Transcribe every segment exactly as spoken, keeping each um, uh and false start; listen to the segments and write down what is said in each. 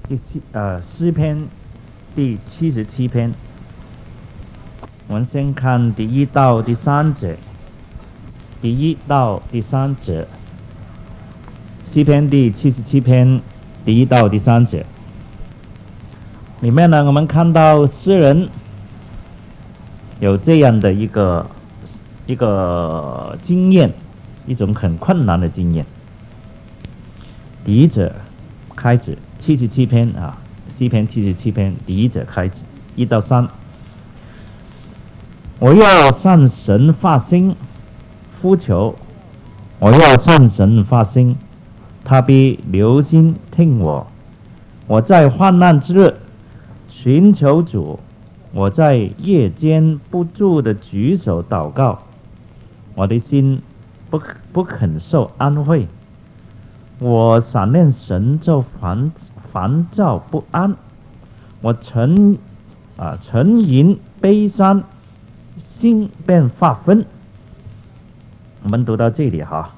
第七呃诗篇第七十七篇，我们先看第一到第三节，第一到第三节，诗篇第七十七篇第一到第三节，里面呢，我们看到诗人有这样的一个一个经验，一种很困难的经验。第一节开始，七十七篇啊，诗篇七十七篇第一节开始，一到三。我要向神发心呼求，我要向神发心，他必留心听我。我在患难之日寻求主，我在夜间不住的举手祷告，我的心不不肯受安慰。我想念神就烦烦躁不安，我沉啊沉吟悲伤，心便发昏。我们读到这里哈，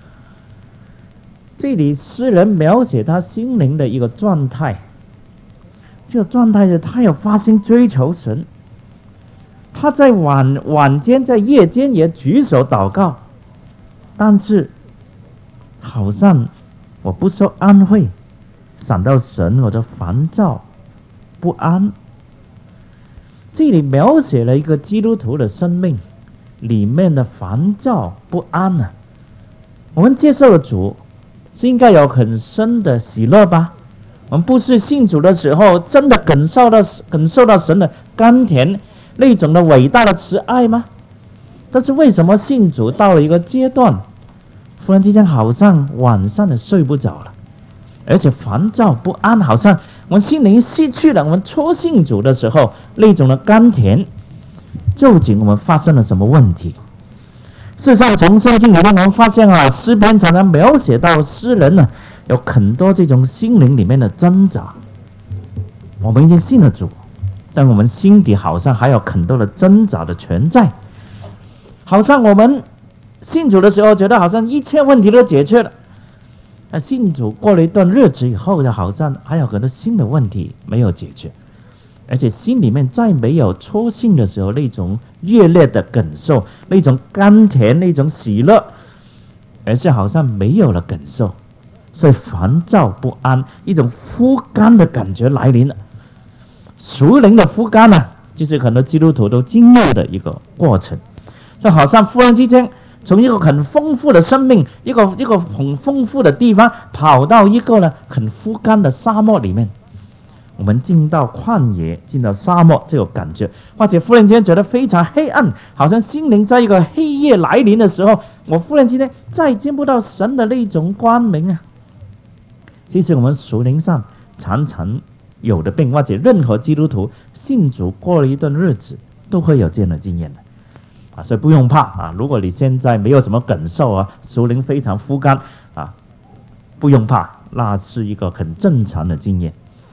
这里诗人描写他心灵的一个状态，这个状态是他有发心追求神，他在晚晚间在夜间也举手祷告，但是好像我不受安慰，想到神我就烦躁不安。这里描写了一个基督徒的生命里面的烦躁不安啊。我们接受了主是应该有很深的喜乐吧，我们不是信主的时候真的感受到感受到神的甘甜那种的伟大的慈爱吗？但是为什么信主到了一个阶段，忽然之间好像晚上的睡不着了，而且烦躁不安，好像我们心灵失去了我们初信主的时候那种的甘甜。究竟我们发生了什么问题？事实上从圣经里面我们发现啊，诗篇常常描写到诗人呢有很多这种心灵里面的挣扎。我们已经信了主，但我们心底好像还有很多的挣扎的存在，好像我们信主的时候觉得好像一切问题都解决了，那信主过了一段日子以后，就好像还有很多新的问题没有解决，而且心里面再没有初信的时候那种热烈的感受，那种甘甜，那种喜乐，而是好像没有了感受，所以烦躁不安，一种枯干的感觉来临了。属灵的枯干呢、啊，就是很多基督徒都经历的一个过程，就好像忽然之间从一个很丰富的生命，一个一个很丰富的地方，跑到一个呢很枯干的沙漠里面。我们进到旷野，进到沙漠这个感觉，或者忽然间觉得非常黑暗，好像心灵在一个黑夜来临的时候，我忽然之间再见不到神的那种光明啊。其实我们属灵上常常有的病，或者任何基督徒信主过了一段日子都会有这样的经验的啊，所以不用怕啊。如果你现在没有什么感受啊，属灵非常枯干啊，不用怕，那是一个很正常的经验。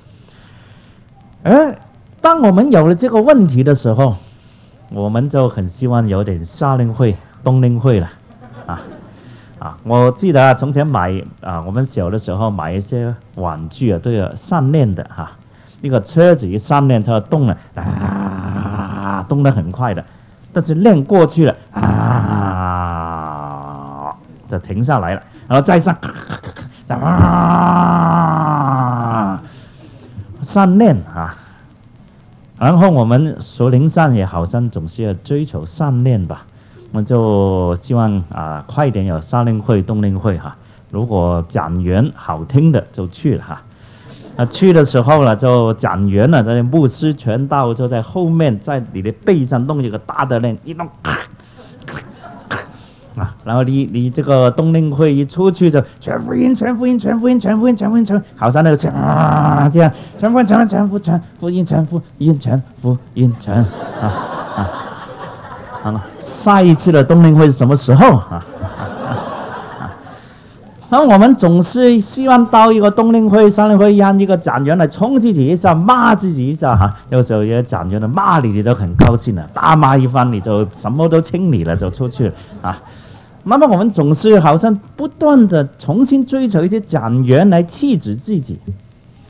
而当我们有了这个问题的时候，我们就很希望有点夏令会、冬令会了啊啊！我记得、啊、从前买啊，我们小的时候买一些玩具啊，都有上链的哈、啊。那个车子一上链，它动了啊，动得很快的，但是链过去了啊，就停下来了，然后再上啊。上链啊，然后我们属灵上也好像总是要追求上链吧，我们就希望啊快一点有夏令会、冬令会哈、啊。如果讲员好听的就去了哈，啊去的时候呢，就讲员呢，这牧师传道就在后面，在你的背上弄一个大的链，一弄。啊，然后你你这个冬令会一出去就全福音全福音全福音全福音全福音全，好像那个全啊这样全福音全全福全福音全福音全福音全啊啊，好了，下一次的冬令会是什么时候啊？那我们总是希望到一个冬令会、夏令会，让一个讲员来冲自己一下，骂自己一下哈。有时候有些讲员的骂你，你都很高兴了，大骂一番，你就什么都清理了，就出去了啊。慢慢我们总是好像不断的重新追求一些讲员来气质自己，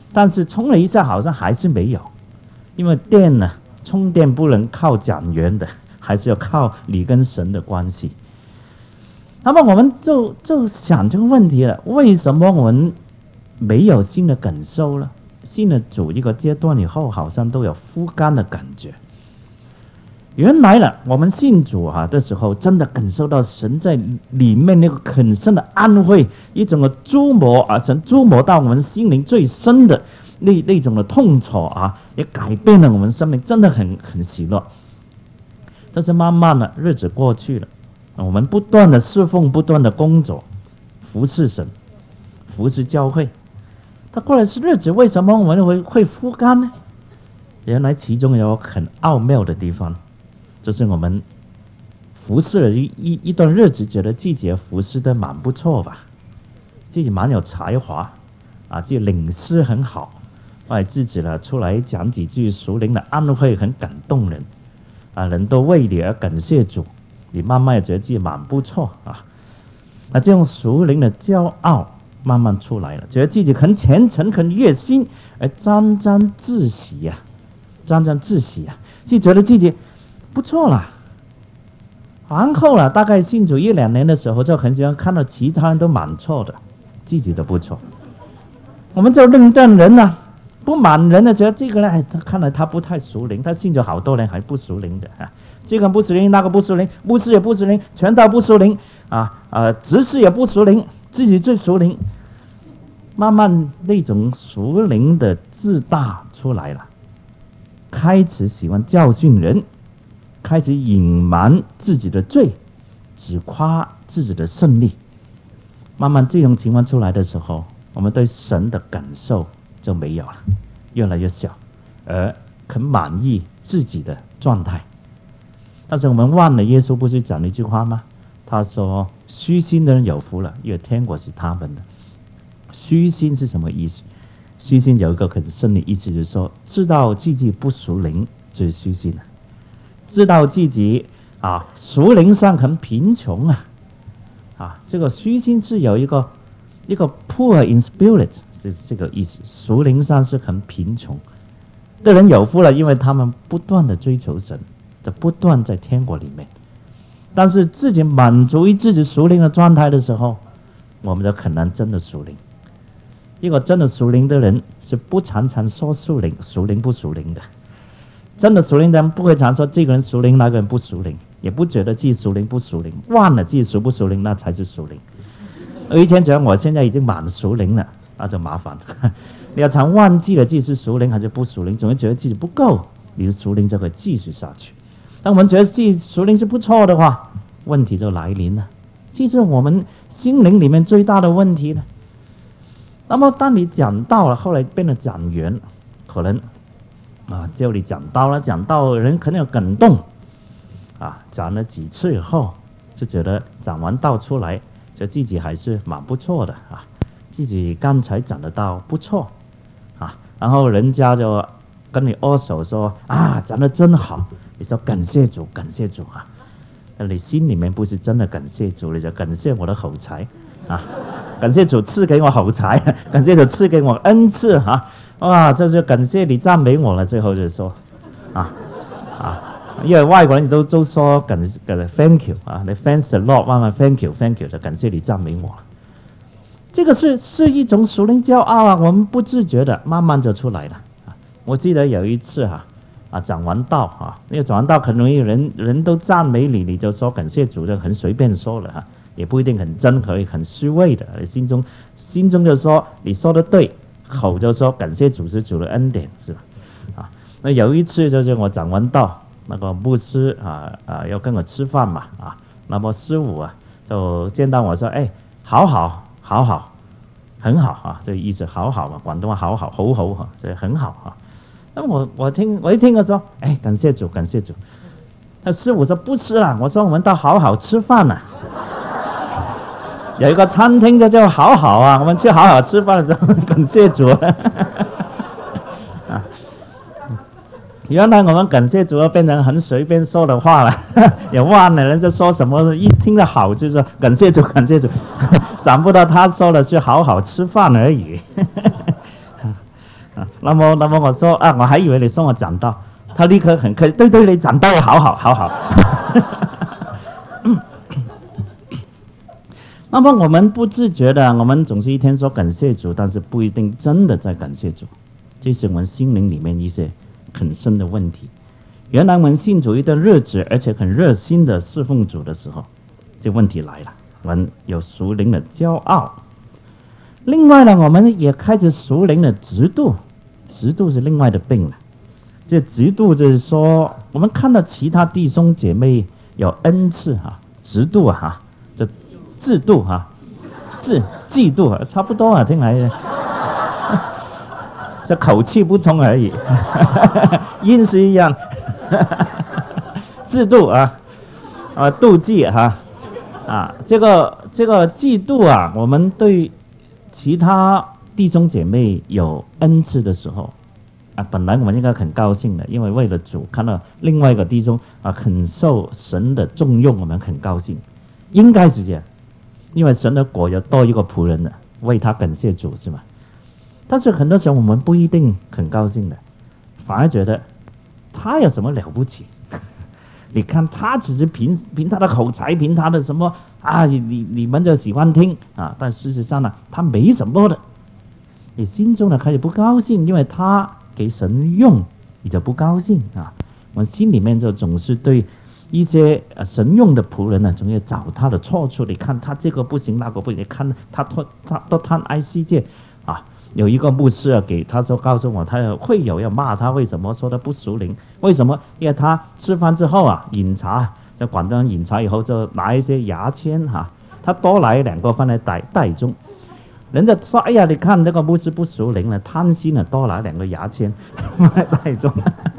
但是充了一下好像还是没有，因为电呢，充电不能靠讲员的，还是要靠你跟神的关系。那么我们就就想这个问题了，为什么我们没有新的感受呢？信了主一个阶段以后，好像都有枯干的感觉。原来呢，我们信主啊的时候，真的感受到神在里面那个很深的安慰，一种的注摩啊，神注摩到我们心灵最深的那那种的痛楚啊，也改变了我们生命，真的很很喜乐。但是慢慢的日子过去了，我们不断的侍奉，不断的工作，服侍神，服侍教会。他过来是日子，为什么我们会会枯干呢？原来其中有很奥妙的地方，就是我们服侍了一一一段日子，觉得自己服侍的蛮不错吧，自己蛮有才华啊，自己领诗很好，哎，自己呢出来讲几句属灵的安慰，很感动人啊，人都为你而感谢主，你慢慢也觉得自己蛮不错啊，那这种属灵的骄傲慢慢出来了，觉得自己很虔诚、很热心，而沾沾自喜呀、啊，沾沾自喜呀、啊，就觉得自己不错啦。然后啦，大概信主一两年的时候，就很喜欢看到其他人都蛮错的，自己都不错。我们就认证人啊，不满人的觉得这个人，哎，看来他不太属灵，他信主好多年还不属灵的啊，这个不属灵，那个不属灵，牧师也不属灵，传道不属灵啊，呃，执事也不属灵。自己最属灵，慢慢那种属灵的自大出来了，开始喜欢教训人，开始隐瞒自己的罪，只夸自己的胜利。慢慢这种情况出来的时候，我们对神的感受就没有了，越来越小，而很满意自己的状态。但是我们忘了耶稣不是讲了一句话吗？他说虚心的人有福了，因为天国是他们的。虚心是什么意思？虚心有一个很深的意思，就是说知道自己不属灵就是虚心了，知道自己啊属灵上很贫穷啊，啊这个虚心是有一个一个 poor in spirit 是这个意思，属灵上是很贫穷的人有福了，因为他们不断的追求神，的不断在天国里面。但是自己满足于自己属灵的状态的时候，我们就很难真的属灵。一个真的属灵的人是不常常说属灵属灵不属灵的，真的属灵的人不会常说这个人属灵，那个人不属灵，也不觉得自己属灵不属灵，忘了自己属不属灵，那才是属灵。有一天觉得我现在已经满属灵了，那就麻烦了。你要常忘记了自己是属灵还是不属灵，总会觉得自己不够，你的属灵就会继续下去。当我们觉得自己属灵是不错的话，问题就来临了。这是我们心灵里面最大的问题了。那么当你讲道了，后来变成讲员，可能啊，叫你讲道了，讲道人可能有感动啊，讲了几次以后，就觉得讲完道出来，觉得自己还是蛮不错的啊，自己刚才讲的道不错啊，然后人家就跟你握手说啊，讲得真好，你说感谢主，感谢主啊，你心里面不是真的感谢主，你就感谢我的口才啊，感谢主赐给我口才，感谢主赐给我恩赐啊，哇，这就感谢你赞美我了。最后就说啊啊，因为外国人都都说感感 thank you 啊，你 thanks the Lord， 慢慢 thank you thank you， 就感谢你赞美我了。这个是是一种属灵骄傲啊，我们不自觉的慢慢就出来了。我记得有一次哈啊，讲完道啊，因为讲完道很容易人人都赞美你，你就说感谢主，就很随便说了哈，也不一定很真，可以很虚伪的，你心中心中就说你说的对，口就说感谢主是主的恩典，是吧？啊，那有一次就是我讲完道，那个牧师啊啊要跟我吃饭嘛啊，那么师傅啊就见到我说，哎，好好好好，很好啊，这个意思好好嘛，广东话好好好好哈，这很好啊。那我我听我一听的时候，哎，感谢主，感谢主。他师傅说不是啦，我说我们到好好吃饭啦、啊。有一个餐厅就叫好好啊，我们去好好吃饭的时候，感谢主。啊，原来我们感谢主变成很随便说的话了，也忘了人家说什么，一听着好就说感谢主，感谢主，想不到他说的是好好吃饭而已。 那么那么我说啊，我还以为你送我讲道，他立刻很客气，对对，你讲道好好好好。那么我们不自觉的，我们总是一天说感谢主，但是不一定真的在感谢主，这是我们心灵里面一些很深的问题。原来我们信主一段日子，而且很热心的侍奉主的时候，这问题来了，我们有属灵的骄傲。另外呢，我们也开始属灵的嫉妒，嫉妒是另外的病了。这嫉妒就是说，我们看到其他弟兄姐妹有恩赐啊，嫉妒啊，这嫉妒啊，嫉嫉妒啊，差不多啊，听来这口气不同而已，音是一样。嫉妒啊，啊，妒忌哈，啊，这个这个嫉妒啊，我们对其他弟兄姐妹有恩赐的时候啊，本来我们应该很高兴的，因为为了主看到另外一个弟兄啊很受神的重用，我们很高兴，应该是这样，因为神的国有多一个仆人的，为他感谢主是吗？但是很多时候我们不一定很高兴的，反而觉得他有什么了不起？你看他只是凭凭他的口才，凭他的什么啊，你你们就喜欢听啊，但事实上呢，他没什么的。你心中呢开始不高兴，因为他给神用，你就不高兴啊。我们心里面就总是对一些神用的仆人呢，总要找他的错处。你看他这个不行，那个不行，你看他他他都贪爱世界啊。有一个牧师啊，给他说告诉我，他会友要骂他，为什么说他不属灵？为什么？因为他吃饭之后啊，饮茶，在广东饮茶以后就拿一些牙签哈、啊，他多来两个放在袋袋中，人家说哎呀，你看这个牧师不属灵了，贪心了，多来两个牙签放在袋中。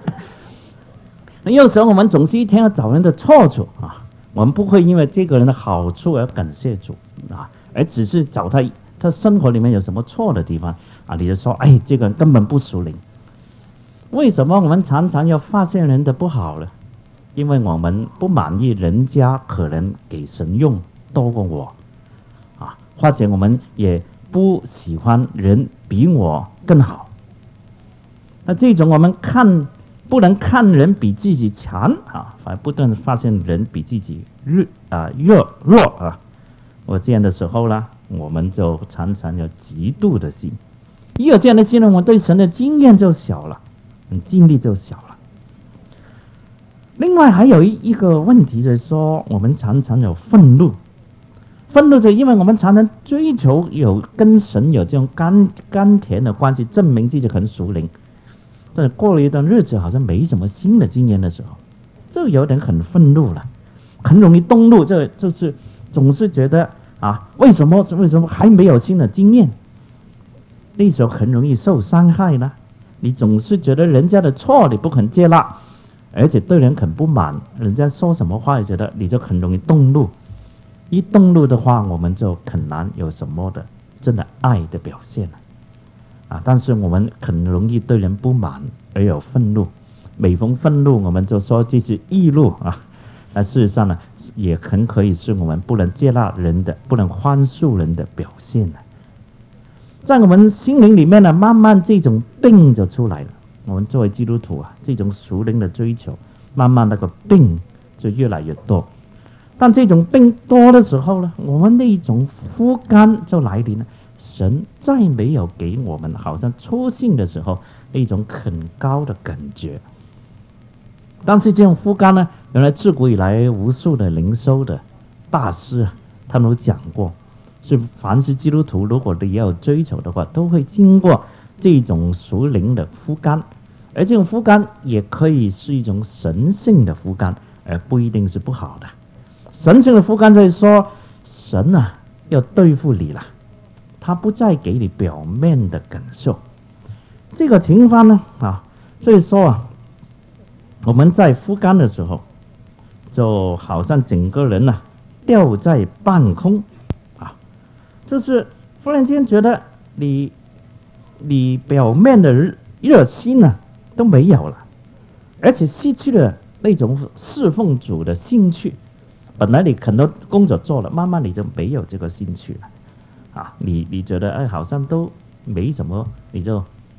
有时候我们总是一天要找人的错处啊，我们不会因为这个人的好处而感谢主啊，而只是找他。他生活里面有什么错的地方啊？你就说，哎，这个人根本不属灵。为什么我们常常要发现人的不好呢？因为我们不满意人家可能给神用多过我，啊，或者我们也不喜欢人比我更好。那这种我们看不能看人比自己强啊，反而不断发现人比自己弱啊弱弱啊。我这样的时候呢，我们就常常有嫉妒的心，一有这样的心呢，我对神的经验就小了，经历就小了。另外还有一一个问题就是说，我们常常有愤怒，愤怒是因为我们常常追求有跟神有这种甘甘甜的关系，证明自己很属灵，但是过了一段日子，好像没什么新的经验的时候，就有点很愤怒了，很容易动怒，这就是总是觉得啊，为什么为什么还没有新的经验？那时候很容易受伤害呢。你总是觉得人家的错你不肯接纳，而且对人很不满，人家说什么话也觉得你就很容易动怒。一动怒的话，我们就很难有什么的真的爱的表现了啊。但是我们很容易对人不满而有愤怒，每逢愤怒我们就说这是易怒啊。那事实上呢，也很可以是我们不能接纳人的、不能宽恕人的表现了。在我们心灵里面呢，慢慢这种病就出来了。我们作为基督徒啊，这种属灵的追求，慢慢那个病就越来越多。但这种病多的时候呢，我们那种枯干就来临了。神再没有给我们好像初信的时候那种很高的感觉。但是这种枯干呢，原来自古以来无数的灵修的大师啊，他们都讲过，是凡是基督徒，如果你要追求的话，都会经过这种属灵的枯干，而这种枯干也可以是一种神性的枯干，而不一定是不好的。神性的枯干就是说，神啊要对付你了，他不再给你表面的感受。这个情况呢啊，所以说啊，我们在枯干的时候，就好像整个人啊掉在半空啊，就是忽然间觉得你你表面的热心呢、啊、都没有了，而且失去了那种侍奉主的兴趣。本来你很多工作做了，慢慢你就没有这个兴趣了啊！你你觉得哎，好像都没什么，你就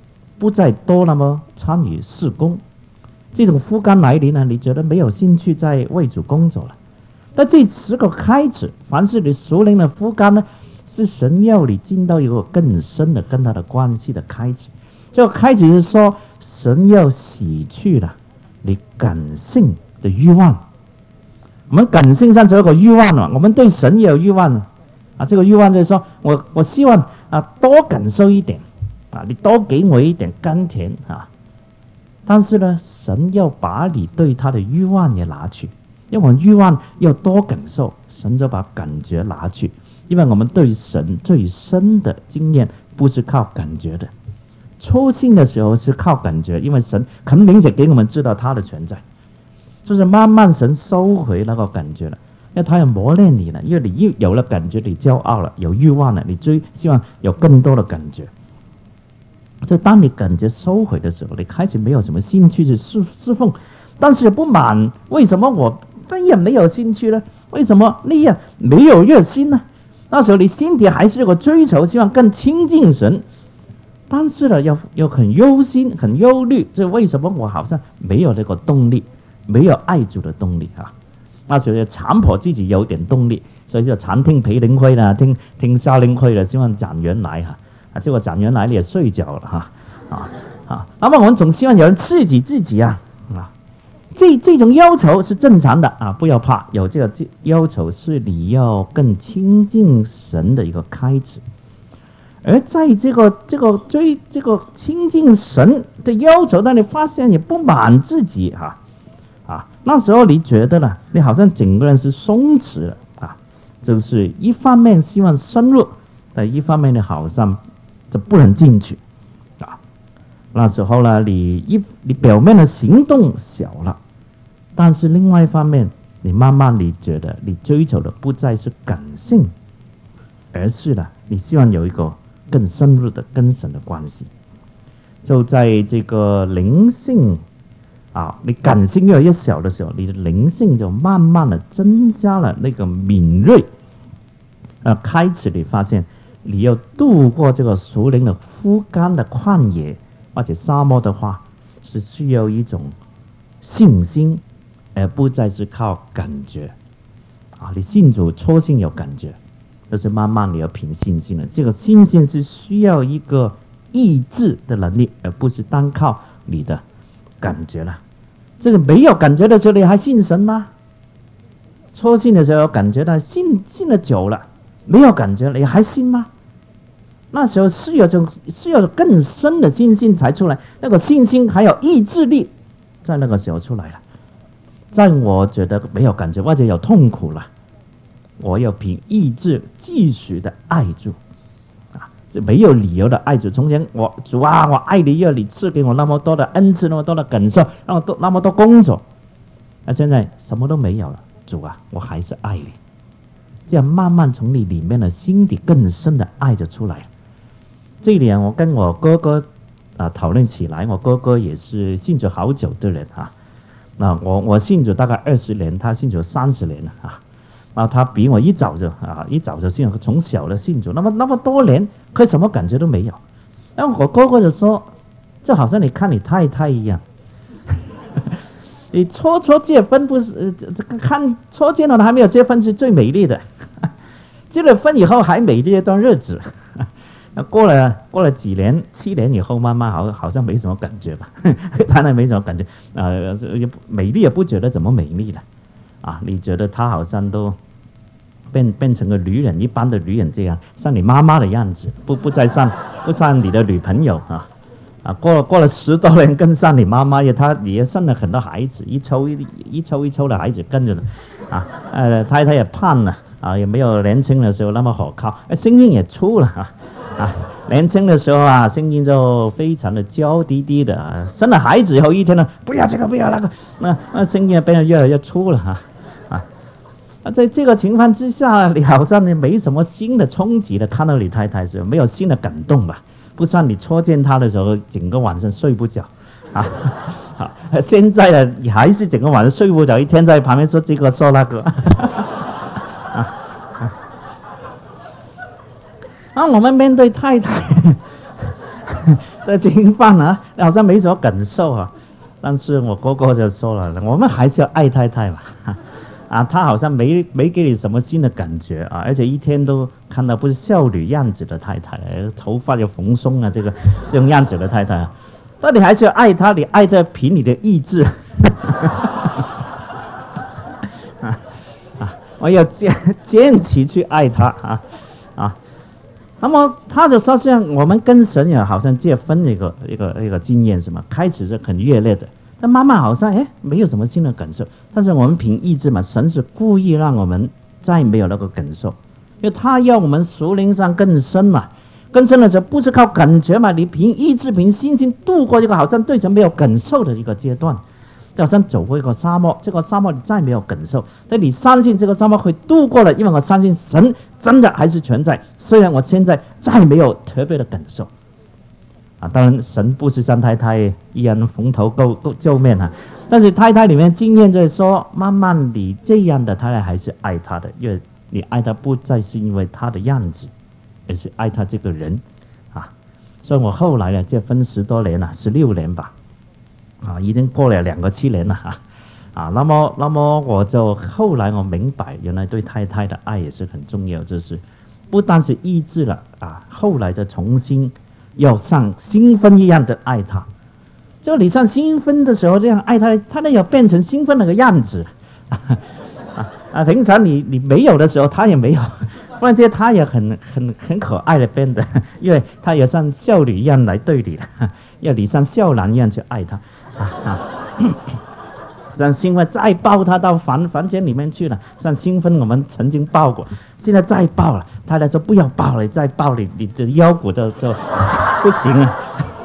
不再多那么参与事工。这种枯干来临呢，你觉得没有兴趣在为主工作了。但这是个开始，凡是你属灵的枯干呢，是神要你进到一个更深的跟他的关系的开始。这个开始是说，神要洗去了你感性的欲望。我们感性上就有个欲望了，我们对神也有欲望了啊。这个欲望就是说我我希望啊多感受一点啊，你多给我一点甘甜啊。但是呢，神要把你对他的欲望也拿去，因为我们欲望要多感受，神就把感觉拿去。因为我们对神最深的经验不是靠感觉的，初信的时候是靠感觉，因为神很明显给我们知道他的存在，就是慢慢神收回那个感觉了，因为他要磨练你了，因为你有了感觉，你骄傲了，有欲望了，你追希望有更多的感觉。所以当你感觉收回的时候，你开始没有什么兴趣去侍侍奉，但是不满，为什么我这也没有兴趣呢？为什么你也没有热心呢？那时候你心底还是有个追求，希望更亲近神，但是呢，又又很忧心、很忧虑，这为什么我好像没有那个动力，没有爱主的动力啊？那时候就强迫自己有点动力，所以就常听培灵会啦，听听夏令会啦，希望讲员来哈。啊，结果讲员来你也睡觉了哈，啊啊，那么我们总希望有人刺激自己啊，啊，这这种要求是正常的啊，不要怕，有这个要求是你要更亲近神的一个开始。而在这个这个追这个亲近神的要求，当你发现你不满自己哈，啊，那时候你觉得呢，你好像整个人是松弛了啊，就是一方面希望深入，但一方面呢好像就不能进去啊。那时候呢，你一你表面的行动小了，但是另外一方面，你慢慢你觉得你追求的不再是感性，而是呢，你希望有一个更深入的跟神的关系。就在这个灵性啊，你感性越来越小的时候，你的灵性就慢慢的增加了那个敏锐，呃，开始你发现。你要度过这个属灵的枯干的旷野或者沙漠的话，是需要一种信心，而不再是靠感觉啊。你信主初信有感觉，但是慢慢你要凭信心了。这个信心是需要一个意志的能力，而不是单靠你的感觉了。这个没有感觉的时候，你还信神吗？初信的时候有感觉，但信信了久了。没有感觉，你还信吗？那时候是有种是有更深的信心才出来，那个信心还有意志力，在那个时候出来了。在我觉得没有感觉或者有痛苦了，我要凭意志继续的爱主啊，就没有理由的爱主。从前我主啊，我爱你，要你赐给我那么多的恩赐，那么多的感受，那么多那么多工作，那现在什么都没有了，主啊，我还是爱你。这样慢慢从你里面的心底更深的爱就出来。这一点我跟我哥哥啊讨论起来，我哥哥也是信主好久的人啊。那我我信主大概二十年，他信主三十年了啊。然后他比我一早就啊一早就信，从小的信主，那么那么多年，可什么感觉都没有。然后我哥哥就说，就好像你看你太太一样。你初初结婚不是呃，看初见到的还没有结婚是最美丽的，结了婚以后还美丽一段日子，那过了过了几年七年以后，慢慢好好像没什么感觉吧，当然没什么感觉，呃，美丽也不觉得怎么美丽了，啊，你觉得她好像都变变成个女人，一般的女人这样，像你妈妈的样子，不不再像不像你的女朋友啊。啊，过了过了十多年，跟上你妈妈也，她也生了很多孩子，一抽一一抽一抽的孩子跟着呢，啊，呃，太太也胖了，啊，也没有年轻的时候那么可靠，声音也粗了啊，啊，年轻的时候啊，声音就非常的娇滴滴的，啊，生了孩子以后一天呢，不要这个不要那个，那那声音也变得越来越粗了啊，啊，啊，在这个情况之下，你好像你没什么新的冲击的，看到你太太的时候，没有新的感动吧？不像你初见他的时候，整个晚上睡不着，啊，啊，现在呢，你还是整个晚上睡不着，一天在旁边说这个说那个，啊，啊，我们面对太太， 这经饭啊，好像没什么感受啊。但是我哥哥就说了，我们还是要爱太太嘛。啊，他好像没没给你什么新的感觉啊，而且一天都看到不是少女样子的太太，头发又蓬松啊，这个这种样子的太太啊，但你还是要爱她，你爱她凭你的意志。啊啊，我要坚坚持去爱她啊啊。那么他就说，像我们跟神也好像结婚一个一个一个经验，是吗？开始是很热烈的。但慢慢好像哎没有什么新的感受，但是我们凭意志嘛，神是故意让我们再没有那个感受，因为他要我们属灵上更深嘛，更深的时候不是靠感觉嘛，你凭意志凭信心度过这个好像对神没有感受的一个阶段，就好像走过一个沙漠，这个沙漠你再没有感受，但你相信这个沙漠会度过了，因为我相信神真的还是存在，虽然我现在再没有特别的感受。啊，当然，神不是像太太一样蓬头垢垢垢面啊，但是太太里面经验就是说，慢慢你这样的太太还是爱他的，因为你爱他不再是因为他的样子，而是爱他这个人啊。所以我后来呢，结婚十多年了，十六年吧，啊，已经过了两个七年了哈，啊，那么那么我就后来我明白，原来对太太的爱也是很重要，就是不单是意志了啊，后来再重新。要像新婚一样的爱他，就你像新婚的时候这样爱他，他那要变成新婚那个样子啊啊！平常你你没有的时候，他也没有，不然这他也很很很可爱的变的，因为他也像少女一样来对你的，要你像少男一样去爱他啊啊！像新婚再抱他到房房间里面去了，像新婚我们曾经抱过，现在再抱了，太太说不要抱了，再抱你你的腰骨就就不行了。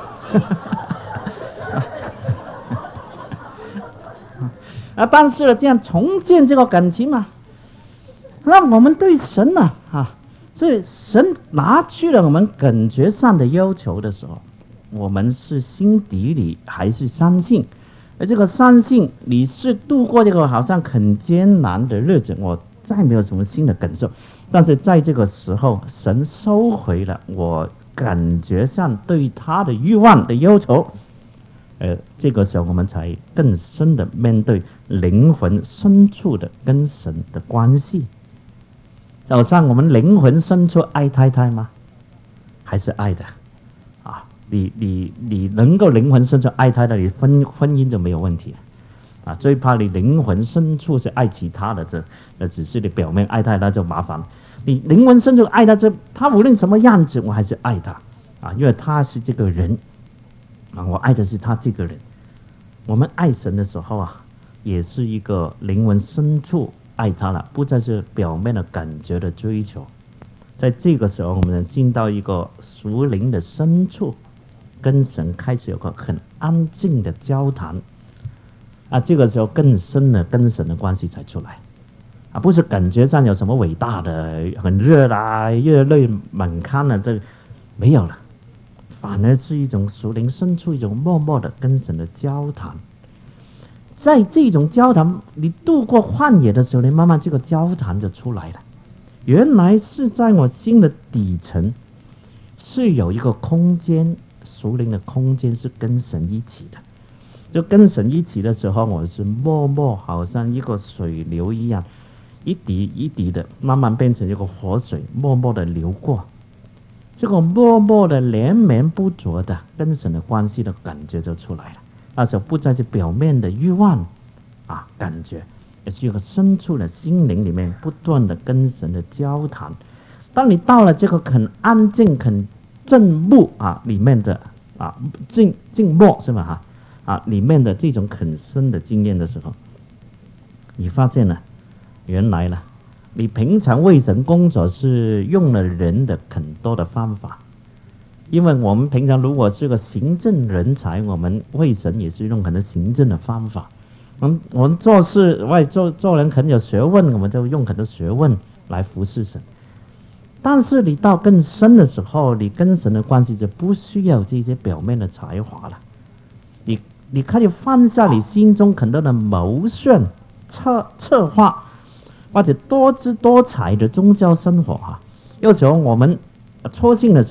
啊，但是这样重建这个感情嘛，那我们对神呢 啊, 啊，所以神拿去了我们感觉上的要求的时候，我们是心底里还是相信。而这个相信你是度过这个好像很艰难的日子，我再没有什么新的感受，但是在这个时候，神收回了我感觉上对他的欲望的要求，呃，这个时候我们才更深的面对灵魂深处的跟神的关系。好像我们灵魂深处爱太太吗？还是爱的？你你你能够灵魂深处爱他的，你婚婚姻就没有问题啊。最怕你灵魂深处是爱其他的，这那只是你表面爱他，那就麻烦。你灵魂深处爱他，这他无论什么样子，我还是爱他啊，因为他是这个人啊，我爱的是他这个人。我们爱神的时候啊，也是一个灵魂深处爱他了，不再是表面的感觉的追求。在这个时候，我们进到一个属灵的深处。跟神开始有个很安静的交谈啊，这个时候更深的跟神的关系才出来啊，不是感觉上有什么伟大的很热啦、热泪满腔的，这没有了，反而是一种属灵深处一种默默的跟神的交谈。在这种交谈，你度过旷野的时候，你慢慢这个交谈就出来了。原来是在我心的底层是有一个空间。属灵的空间是跟神一起的，就跟神一起的时候，我是默默好像一个水流一样，一滴一滴的慢慢变成一个活水，默默的流过。这个默默的连绵不绝的跟神的关系的感觉就出来了。那时候不再是表面的欲望啊感觉，也是一个深处的心灵里面不断的跟神的交谈。当你到了这个很安静、很静默啊里面的啊静静默是吧哈啊里面的这种很深的经验的时候，你发现了原来呢，你平常为神工作是用了人的很多的方法，因为我们平常如果是个行政人才，我们为神也是用很多行政的方法。我们我们做事为做做人很有学问，我们就用很多学问来服侍神。但是你到更深的时候，你跟神的关系就不需要这些表面的才华了。你你可以放下你心中很多的谋算、策策划，或者多姿多彩的宗教生活啊。有时候我们初信的时候，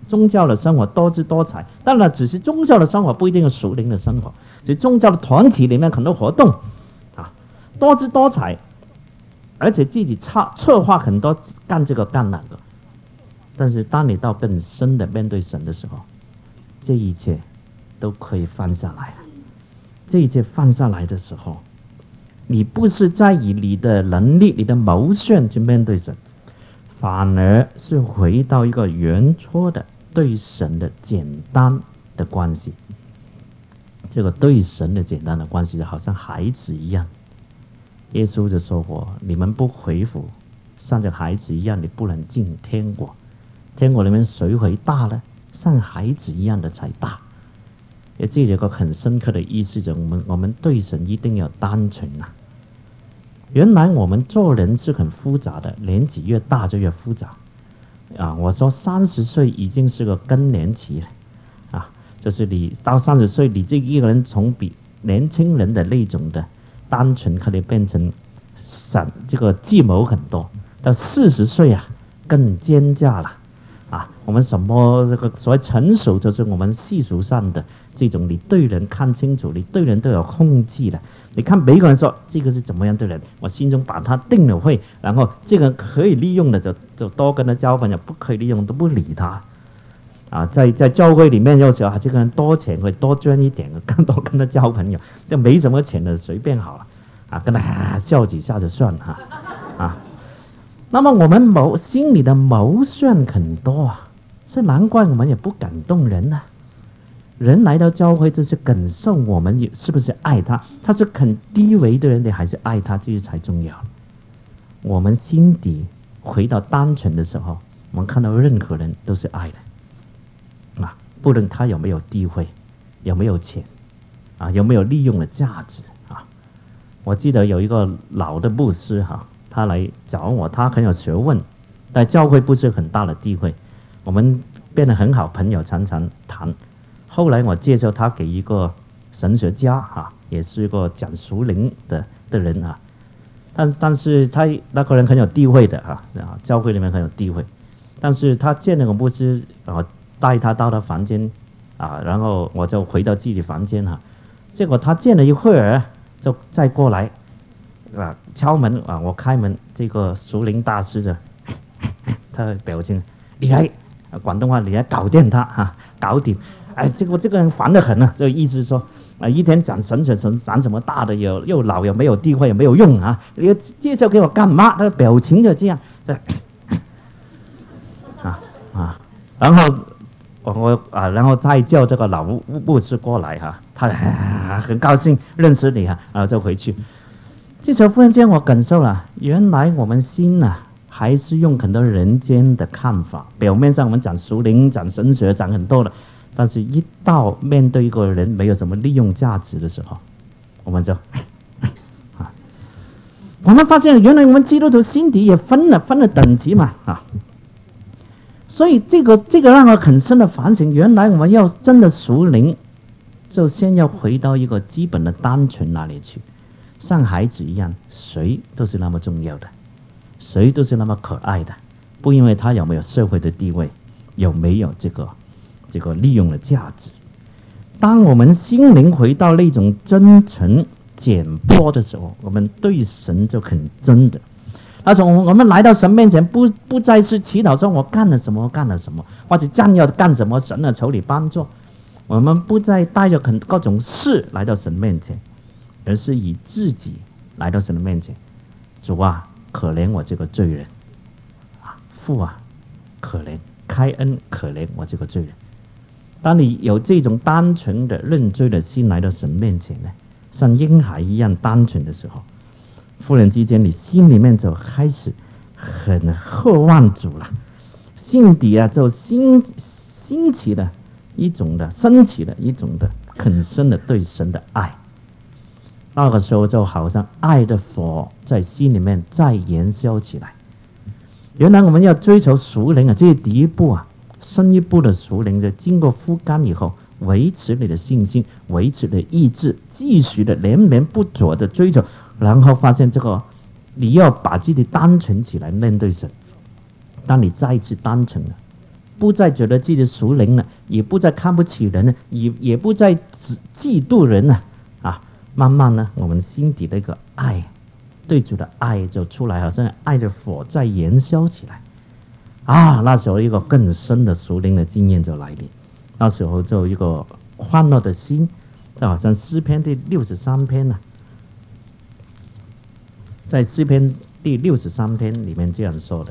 宗教的生活多姿多彩。当然，只是宗教的生活不一定是属灵的生活，只是宗教的团体里面很多活动啊，多姿多彩，而且自己策策划很多干这个干那个。但是当你到更深的面对神的时候，这一切都可以放下来了。这一切放下来的时候，你不是在以你的能力、你的谋算去面对神，反而是回到一个原初的对神的简单的关系。这个对神的简单的关系就好像孩子一样。耶稣就说过，你们不回复像这孩子一样，你不能进天国。天国里面谁会大呢？像孩子一样的才大。也这里有个很深刻的意思，就是我们我们对神一定要单纯啊。原来我们做人是很复杂的，年纪越大就越复杂啊。我说三十岁已经是个更年期了啊，就是你到三十岁，你这一个人从比年轻人的那种的单纯，可以变成闪这个计谋很多。到四十岁啊，更奸诈了啊。我们什么这个所谓成熟，就是我们世俗上的这种，你对人看清楚，你对人都有控制了。你看每个人说这个是怎么样的人，我心中把他定了会，然后这个可以利用的就就多跟他交朋友，不可以利用都不理他。啊，在在教会里面有时候啊，这个人多钱会多捐一点，更多跟他交朋友，就没什么钱的随便好了，啊，跟他、啊、笑几下就算了哈，啊。那么我们谋心里的谋算很多啊，所以难怪我们也不感动人啊。人来到教会就是感受我们是不是爱他，他是很低微的人，你还是爱他，这些才重要。我们心底回到单纯的时候，我们看到任何人都是爱的啊，不论他有没有地位，有没有钱啊，有没有利用的价值啊。我记得有一个老的牧师哈、啊，他来找我，他很有学问，但教会不是很大的地位，我们变得很好朋友，常常谈。后来我介绍他给一个神学家哈、啊，也是一个讲属灵的的人啊，但但是他那个人很有地位的哈 啊, 啊，教会里面很有地位，但是他见了个牧师，啊，带他到他房间啊，然后我就回到自己房间哈、啊，结果他见了一会儿就再过来啊敲门啊，我开门，这个属灵大师的他的表情，你来广东话，你来搞定他哈、啊，搞定。哎，这个这个人烦得很啊！这个意思是说，啊，一天讲神神神讲什么大的，又又老又没有地位，也没有用啊！你介绍给我干嘛？他的表情就这样，这啊啊，然后我我啊，然后再叫这个老牧师过来哈、啊，他、啊、很高兴认识你哈、啊，然后就回去。这时候忽然间我感受了，原来我们心啊，还是用很多人间的看法，表面上我们讲属灵、讲神学、讲很多的。但是，一到面对一个人没有什么利用价值的时候，我们就啊，我们发现原来我们基督徒心底也分了分了等级嘛啊，所以这个这个让我很深的反省，原来我们要真的属灵，就先要回到一个基本的单纯那里去，像孩子一样，谁都是那么重要的，谁都是那么可爱的，不因为他有没有社会的地位，有没有这个。这个利用的价值，当我们心灵回到那种真诚简朴的时候，我们对神就很真的。那从我们来到神面前，不不再是祈祷说我干了什么干了什么，或者将要干什么，神啊求你帮助。我们不再带着很各种事来到神面前，而是以自己来到神的面前。主啊，可怜我这个罪人啊！父啊，可怜开恩，可怜我这个罪人。当你有这种单纯的认罪的心来到神面前呢，像婴孩一样单纯的时候，忽然之间你心里面就开始很渴望主了，心底啊就兴兴起了一种的升起了一种的很深的对神的爱。那个时候就好像爱的火在心里面再燃烧起来。原来我们要追求属灵啊，这是第一步啊。深一步的属灵，就经过枯干以后，维持你的信心，维持你的意志，继续的连绵不绝的追求，然后发现这个你要把自己单纯起来面对神。当你再一次单纯了， 不再觉得自己属灵了，也不再看不起人了，也也不再嫉妒人了啊。慢慢呢，我们心底的一个爱，对主的爱就出来，好像爱的火在燃烧起来啊。那时候一个更深的属灵的经验就来临，那时候就一个欢乐的心，就好像诗篇第六十三篇呢、啊，在诗篇第六十三篇里面这样说的，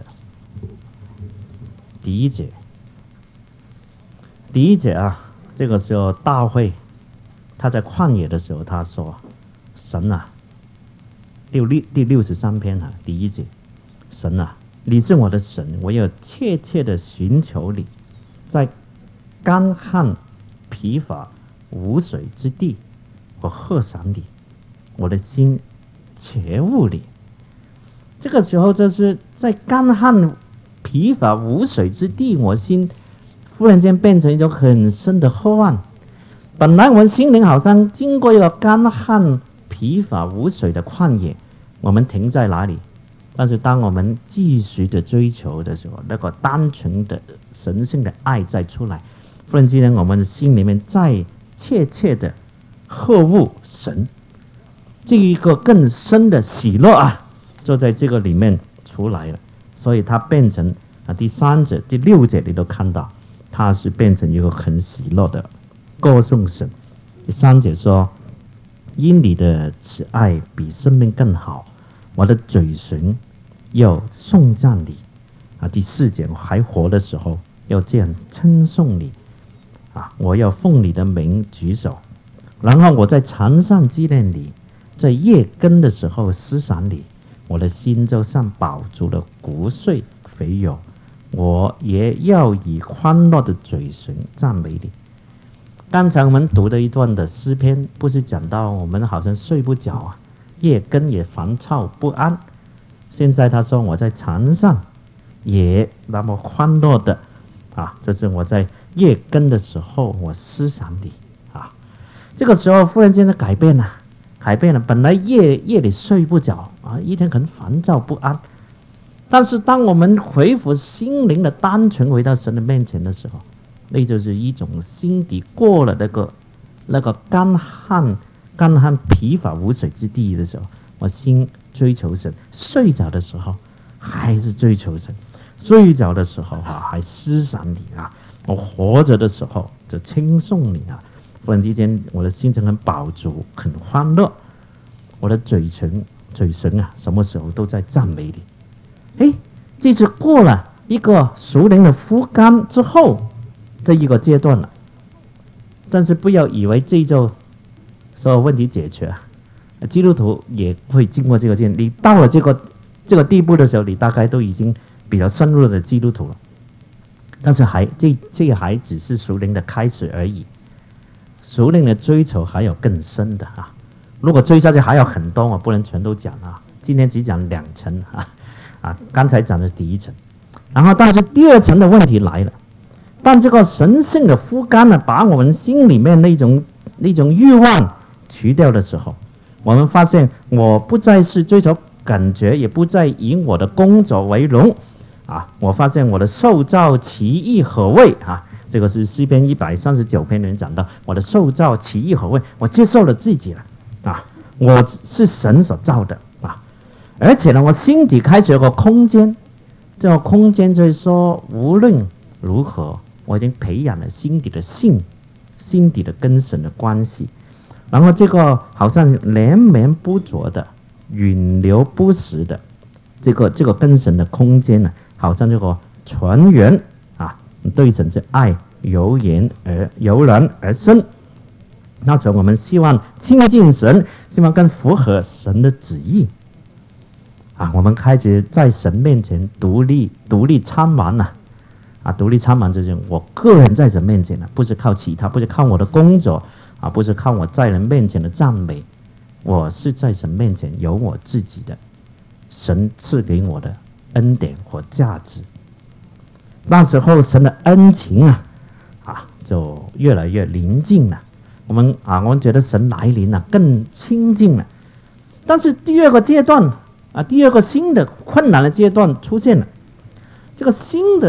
第一节，第一节啊，这个时候大卫他在旷野的时候，他说：“神啊，第六第六十三篇啊，第一节，神啊，你是我的神，我要切切的寻求你，在干旱疲乏无水之地，我喝赏你，我的心切慕你。”这个时候就是在干旱疲乏无水之地，我心忽然间变成一种很深的黑暗。本来我们心灵好像经过一个干旱疲乏无水的旷野，我们停在哪里？但是当我们继续的追求的时候，那个单纯的神性的爱再出来，忽然之间我们的心里面再切切的呵护神，这一个更深的喜乐啊，就在这个里面出来了。所以它变成啊第三节、第六节你都看到，它是变成一个很喜乐的歌颂神。第三节说：“因你的慈爱比生命更好，我的嘴唇要颂赞你。”啊，第四节，我还活的时候要这样称颂你啊！我要奉你的名举手，然后我在床上纪念你，在夜更的时候思想你，我的心就像饱足的谷穗肥油，我也要以欢乐的嘴唇赞美你。刚才我们读的一段的诗篇，不是讲到我们好像睡不着啊，夜更也烦躁不安。现在他说我在床上也那么欢乐的啊，这是我在夜更的时候我思想你啊。这个时候忽然间的改变了，改变了。本来夜夜里睡不着啊，一天很烦躁不安。但是当我们恢复心灵的单纯，回到神的面前的时候，那就是一种心底过了那个那个干旱干旱疲乏无水之地的时候，我心追求神。睡着的时候还是追求神，睡着的时候啊还思想你啊，我活着的时候就称颂你啊。忽然之间我的心情很饱足很欢乐，我的嘴唇嘴唇啊什么时候都在赞美你。诶，这是过了一个属灵的枯干之后这一个阶段了。但是不要以为这就所有问题解决啊，基督徒也会经过这个阶段。你到了这个这个地步的时候，你大概都已经比较深入的基督徒了。但是还这这个还只是属灵的开始而已，属灵的追求还有更深的啊。如果追下去还有很多，我不能全都讲啊。今天只讲两层啊啊，刚才讲的是第一层，然后但是第二层的问题来了。当这个神性的枯干呢，把我们心里面那种那种欲望除掉的时候，我们发现我不再是追求感觉，也不再以我的工作为荣啊！我发现我的受造其意何为啊？这个是诗篇一百三十九篇里面讲到，我的受造其意何为？我接受了自己了啊！我是神所造的啊！而且呢，我心底开始有个空间，这个空间就是说，无论如何，我已经培养了心底的信，心底的跟神的关系。然后这个好像连绵不绝的、永流不息的这个这个跟神的空间呢，好像这个泉源啊，对神之爱油然而油然而生。那时候我们希望亲近神，希望更符合神的旨意啊。我们开始在神面前独立独立参完了啊，独立参完就是我个人在神面前了，不是靠其他，不是靠我的工作。啊，不是看我在人面前的赞美，我是在神面前有我自己的神赐给我的恩典和价值。那时候神的恩情啊，啊就越来越临近了。我们啊，我们觉得神来临了，更亲近了。但是第二个阶段啊，第二个新的困难的阶段出现了。这个新的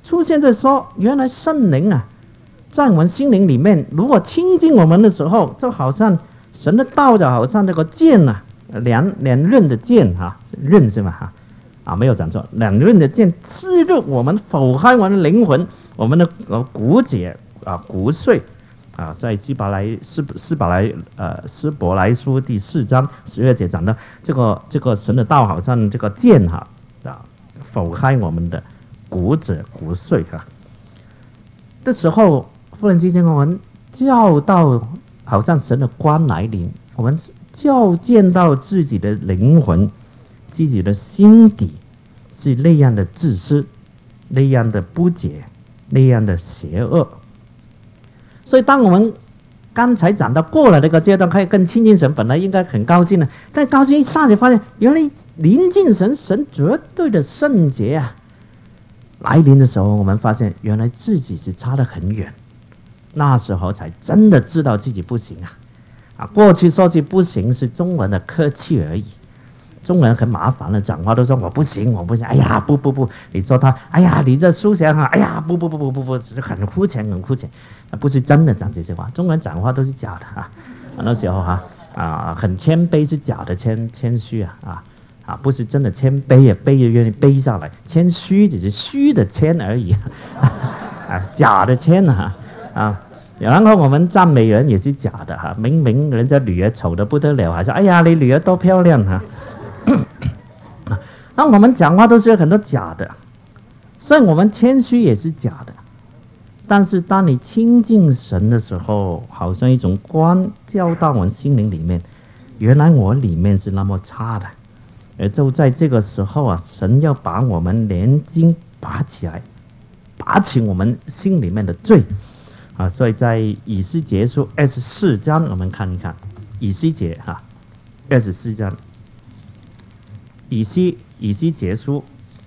出现在说，原来圣灵啊，在我们心灵里面，如果亲近我们的时候，就好像神的道，就好像这个剑啊，两两刃的剑哈、啊，刃是吗？哈啊，没有讲错，两刃的剑刺入我们，剖开我们的灵魂，我们的呃骨节啊骨髓啊，在希伯来斯斯伯来呃斯伯来书第四章十二节讲到，这个这个神的道好像这个剑哈啊，剖开我们的骨质骨髓哈。的时候，夫人之间我们教到好像神的光来临，我们教见到自己的灵魂、自己的心底是那样的自私、那样的不解、那样的邪恶。所以，当我们刚才讲到过了那个阶段，可以更亲近神，本来应该很高兴的，但高兴一下子发现，原来临近神，神绝对的圣洁啊！来临的时候，我们发现原来自己是差得很远，那时候才真的知道自己不行啊！啊，过去说句不行是中文的客气而已，中文很麻烦的，讲话都说我不行，我不行。哎呀，不不不，你说他，哎呀，你这书写啊，哎呀，不不不不不不，只是很肤浅，很肤浅，不是真的讲这些话。中文讲话都是假的啊，那时候哈啊，很谦卑是假的谦谦虚啊啊。啊，不是真的谦卑啊，卑也愿意卑下来，谦虚只是虚的谦而已，啊，假的谦啊，啊，然后我们赞美人也是假的哈、啊，明明人家女儿丑得不得了，还说哎呀你女儿多漂亮哈、啊，那我们讲话都是有很多假的，所以我们谦虚也是假的，但是当你亲近神的时候，好像一种光照到我们心灵里面，原来我里面是那么差的。而就在这个时候啊，神要把我们连筋拔起来，拔起我们心里面的罪啊！所以在以西结书二十四章，我们看一看以西结哈，二十四章，以西以西结书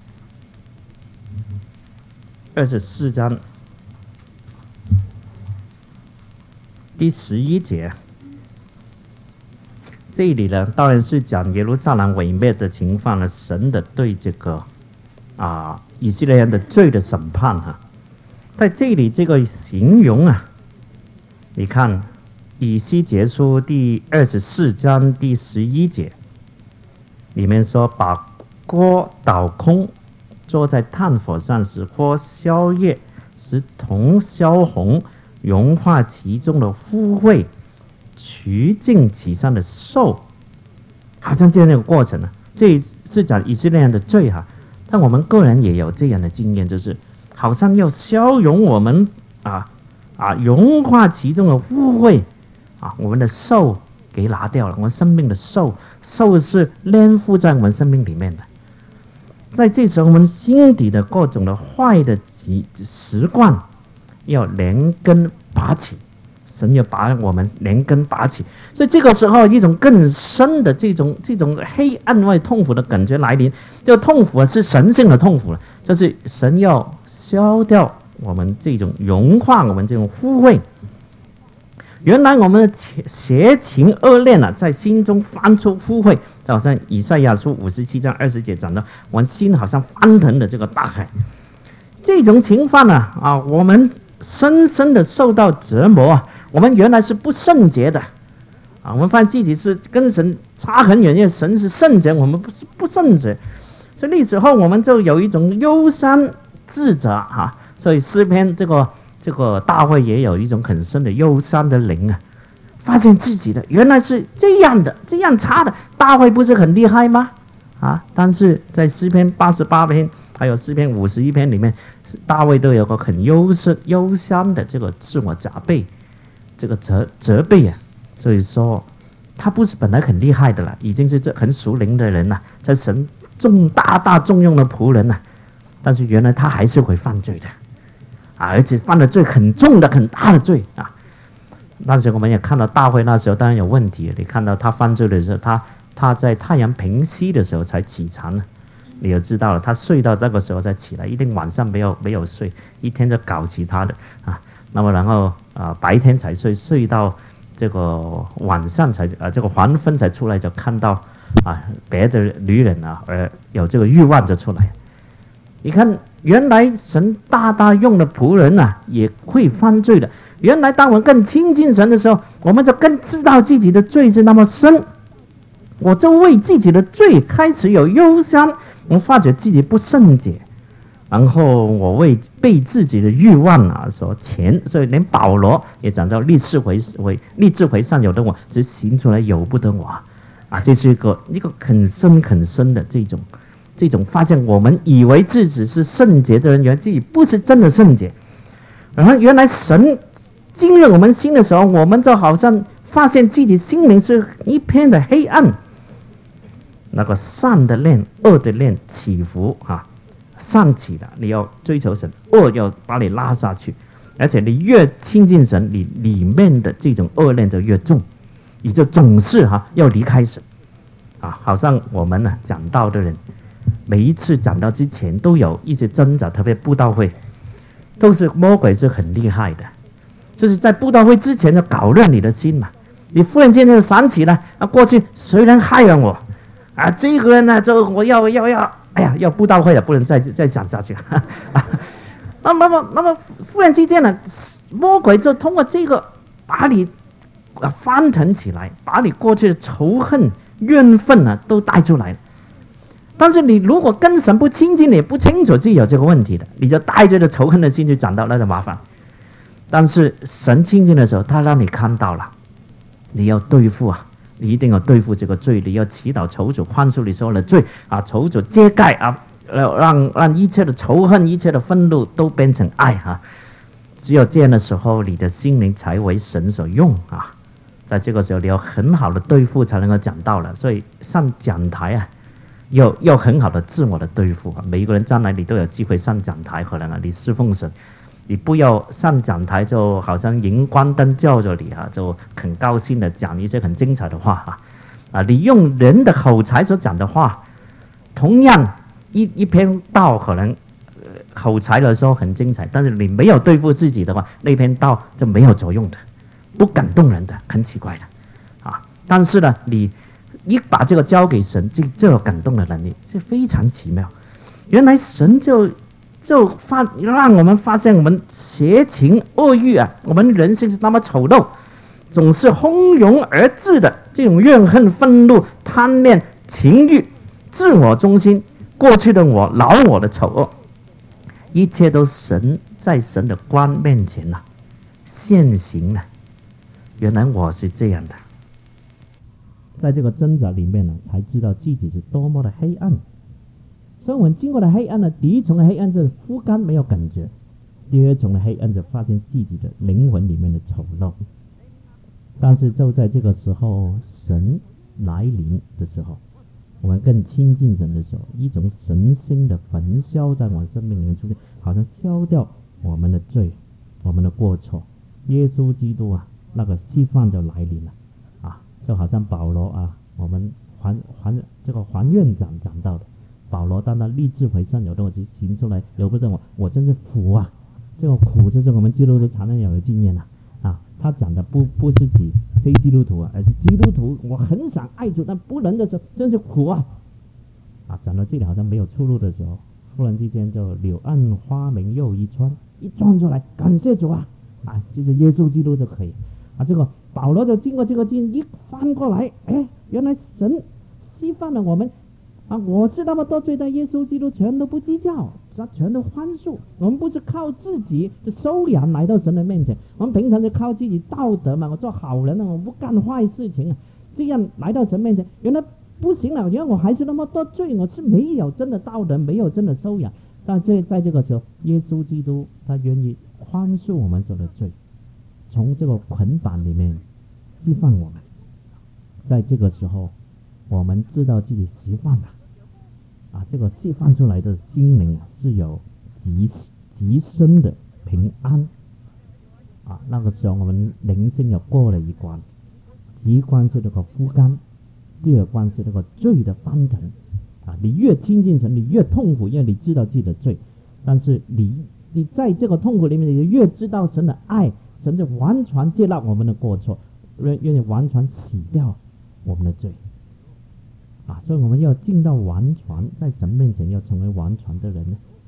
二十四章第十一节。这里呢，当然是讲耶路撒冷毁灭的情况呢，神的对这个啊以色列人的罪的审判哈、啊，在这里这个形容啊，你看以西结书第二十四章第十一节里面说，把锅倒空，坐在炭火上，使火烧热，使铜烧红，融化其中的污秽，除尽其上的兽，好像这样的过程呢、啊。这是讲以色列人的罪哈、啊，但我们个人也有这样的经验，就是好像要消融我们啊啊融化其中的污秽啊，我们的兽给拿掉了，我们生命的兽，兽是粘附在我们生命里面的。在这时候，我们心底的各种的坏的习惯要连根拔起。神要把我们连根拔起，所以这个时候一种更深的这种这种黑暗外痛苦的感觉来临。这个痛苦是神性的痛苦了，就是神要消掉我们这种融化我们这种污秽。原来我们的邪情恶念啊，在心中翻出污秽，就好像以赛亚书五十七章二十节讲到，我们心好像翻腾的这个大海。这种情况呢啊，我们深深的受到折磨啊。我们原来是不圣洁的啊，我们发现自己是跟神差很远，因为神是圣洁，我们不是不圣洁，所以那时候我们就有一种忧伤自责啊。所以诗篇这个这个大卫也有一种很深的忧伤的灵啊，发现自己的原来是这样的，这样差的。大卫不是很厉害吗？啊，但是在诗篇八十八篇还有诗篇五十一篇里面，大卫都有个很忧伤忧伤的这个自我责备。这个责责备啊，所以说他不是本来很厉害的了，已经是这很属灵的人了，在神重大大重用的仆人了，但是原来他还是会犯罪的啊，而且犯了罪很重的很大的罪啊。但是我们也看到大卫那时候当然有问题，你看到他犯罪的时候，他他在太阳平息的时候才起床呢，你就知道了，他睡到那个时候才起来，一定晚上没有没有睡，一天就搞其他的啊。那么然后啊、呃、白天才睡，睡到这个晚上才啊、呃、这个黄昏才出来，就看到啊别的女人啊而有这个欲望就出来。 你看，原来神大大用的仆人啊，也会犯罪的。原来当我们更亲近神的时候，我们就更知道自己的罪是那么深，我就为自己的罪开始有忧伤，我发觉自己不圣洁，然后我为被自己的欲望啊所牵，所以连保罗也讲到立志为为立志为善有的我，只行出来由不得我啊，这是一个一个很深很深的这种这种发现，我们以为自己是圣洁的人，原来自己不是真的圣洁。然后原来神进入我们心的时候，我们就好像发现自己心灵是一片的黑暗，那个善的链恶的链起伏啊，善起了你要追求神，恶要把你拉下去，而且你越亲近神，你里面的这种恶链就越重，你就总是哈、啊、要离开神啊。好像我们呢、啊、讲道的人，每一次讲道之前都有一些挣扎，特别布道会，都是魔鬼是很厉害的，就是在布道会之前就搞乱你的心嘛。你忽然间就想起来啊，过去谁能害了我啊？这个人呢，就我要要要，哎呀，要布道会了，不能再再想下去了。那么那么那么忽然之间呢，魔鬼就通过这个把你啊翻腾起来，把你过去的仇恨、怨愤呢都带出来了。但是你如果跟神不亲近，你不清楚自己有这个问题的，你就带着仇恨的心去讲道，那就麻烦。但是神亲近的时候，他让你看到了，你要对付啊，你一定要对付这个罪，你要祈祷求主宽恕你所有的罪啊，求主遮盖啊，让让一切的仇恨、一切的愤怒都变成爱啊。只有这样的时候，你的心灵才为神所用啊。在这个时候，你要很好的对付，才能够讲道了。所以上讲台啊，要要很好的自我的对付啊。每一个人将来你都有机会上讲台，可能啊，你侍奉神。你不要上讲台就好像荧光灯照着你啊，就很高兴的讲一些很精彩的话啊，啊，你用人的口才所讲的话，同样一一篇道可能、呃、口才的时候很精彩，但是你没有对付自己的话，那篇道就没有作用的，不感动人的，很奇怪的啊。但是呢，你一把这个交给神，这就有感动的能力，这非常奇妙。原来神就。就发让我们发现我们邪情恶欲啊，我们人性是那么丑陋，总是汹涌而至的这种怨恨、愤怒、贪恋、情欲、自我中心、过去的我、老我的丑恶，一切都神在神的光面前啊现行了。原来我是这样的，在这个挣扎里面呢，才知道自己是多么的黑暗。所以我们经过了黑暗呢，第一重的黑暗就是枯干没有感觉，第二重的黑暗就发现自己的灵魂里面的丑陋。但是就在这个时候，神来临的时候，我们更亲近神的时候，一种神性的焚烧在我们生命里面出现，好像消掉我们的罪、我们的过错。耶稣基督啊，那个释放就来临了啊，就好像保罗啊，我们还还这个还院长讲到的。保罗当他立志为善有的我就行出来，由不得我，我真是苦啊！这个苦就是我们基督徒常常有的经验啊。啊，他讲的不不是指非基督徒啊，而是基督徒。我很想爱主，但不能的时候，真是苦啊！啊，讲到这里好像没有出路的时候，忽然之间就柳暗花明又一村，一钻出来，感谢主啊！啊，就是耶稣基督就可以啊。这个保罗就经过这个经一翻过来，哎，原来神释放了我们。啊，我是那么多罪，但耶稣基督全都不计较，他全都宽恕。我们不是靠自己的修养来到神的面前，我们平常就靠自己道德嘛，我做好人啊，我不干坏事情啊，这样来到神面前，原来不行了，原来我还是那么多罪，我是没有真的道德，没有真的修养。但这在这个时候，耶稣基督他愿意宽恕我们所有的罪，从这个捆绑里面释放我们。在这个时候，我们知道自己释放了。啊，这个释放出来的心灵啊，是有极极深的平安啊。那个时候我们灵性又过了一关，第一关是这个枯干，第二关是这个罪的翻腾啊。你越亲近神，你越痛苦，因为你知道自己的罪，但是你你在这个痛苦里面，你越知道神的爱，神就完全接纳我们的过错，愿愿意完全洗掉我们的罪。啊，所以我们要进到完全，在神面前要成为完全的人呢，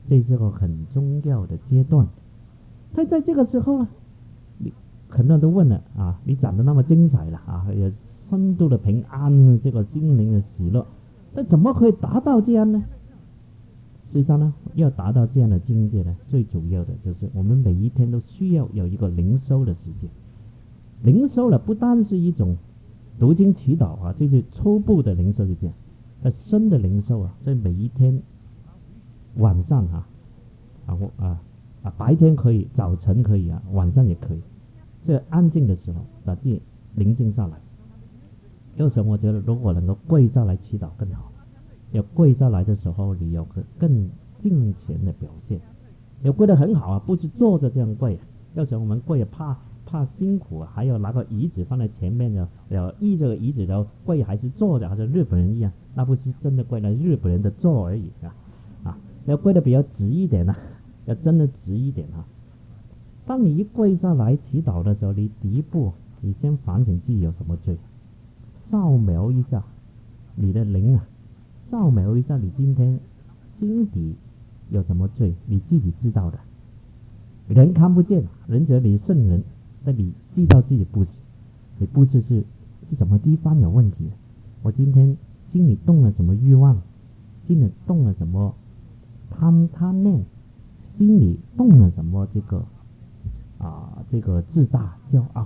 这是个很重要的阶段。但在这个时候呢，你很多人都问了啊，你讲的那么精彩了啊，也深度的平安，这个心灵的喜乐，那怎么可以达到这样呢？实际上呢，要达到这样的境界呢，最主要的就是我们每一天都需要有一个灵修的时间。灵修了不单是一种读经祈祷啊，这是初步的灵修时间。那深的灵修啊，在每一天晚上啊啊我啊啊白天可以，早晨可以啊，晚上也可以。这安静的时候，把自己宁静下来。有时候我觉得，如果能够跪下来祈祷更好。要跪下来的时候，你有个更敬虔的表现。要跪得很好啊，不是坐着这样跪。有时候我们跪怕怕辛苦啊，还要拿个椅子放在前面的，要依着个椅子然后跪，还是坐着，好像日本人一样，那不是真的跪，那日本人的坐而已啊啊！要跪得比较直一点啊，要真的直一点啊。当你一跪下来祈祷的时候，你第一步，你先反省自己有什么罪，扫描一下你的灵啊。扫描一下你今天心底有什么罪，你自己知道的，人看不见，人觉得你圣人，但你知道自己不是，你不是是是什么地方有问题？我今天心里动了什么欲望，心里动了什么贪贪念，心里动了什么这个啊这个自大骄傲，